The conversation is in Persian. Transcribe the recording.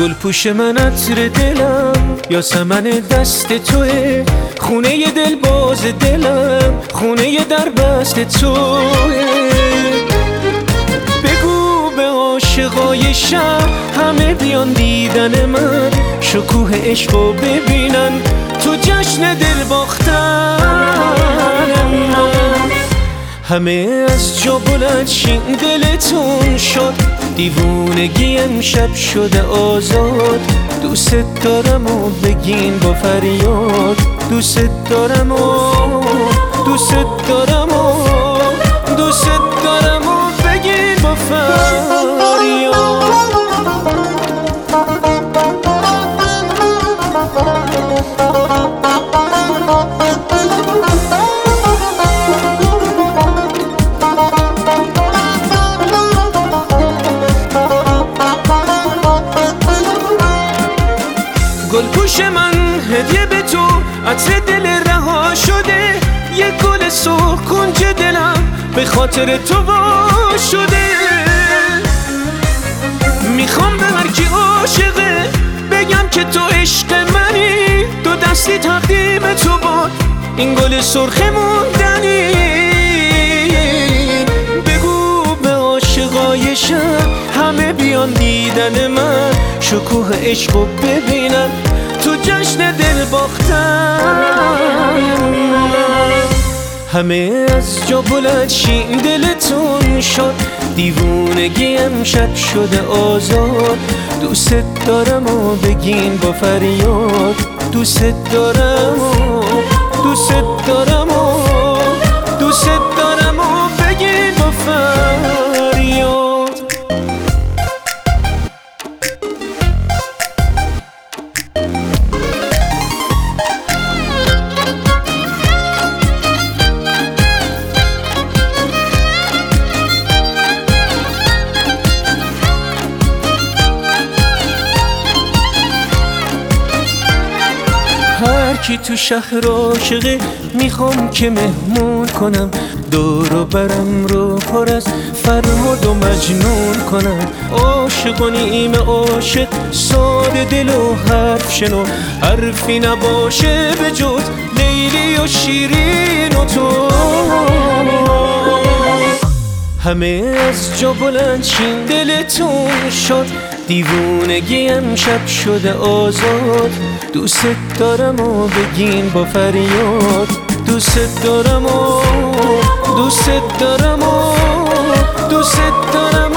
گل پوش من عطر دلم یا سمن دست توه، خونه ی دل باز دلم خونه ی در بست توه. بگو به عاشقای شهر همه بیان دیدن من، شکوه عشقو ببینن تو جشن دل باختن من. همه از جا بلند شین دلتون شد، دیوونگی امشب شده آزاد. دوست دارم و بگین با فریاد، دوست دارم و دوست دارم و دوست دارم و بگین با فریاد. گل پوش من هدیه به تو، عطر دل رها شده، یه گل سرخ کنج دلم به خاطر تو وا شده. میخوام به هر کی عاشقه بگم که تو عشق منی، دو دستی تقدیم تو باد این گل سرخ موندنی. بگو به عاشقای شهر همه بیان دیدن من، شکوه عشقو ببینن تو جشن دل باختن. همه از جا بلند شین دلتون شد، دیوونگی امشب شده آزاد. دوست دارم و بگین با فریاد، دوست دارم و دوست دارم و دوست دارم و بگین با فریاد. هر کی تو شهر عاشقه میخوام که مهمون کنم، دور و برم رو پر از فرهاد و مجنون کنم. عاشقانیم عاشق ساده دل و حرف شنو، حرفی نباشه به جز لیلی و شیرین و تو. همه از جا بلند شین دلتون شد، دیوونگی امشب شده آزاد. دوست دارم و بگین با فریاد، دوست دارم و دوست دارم و دوست دارم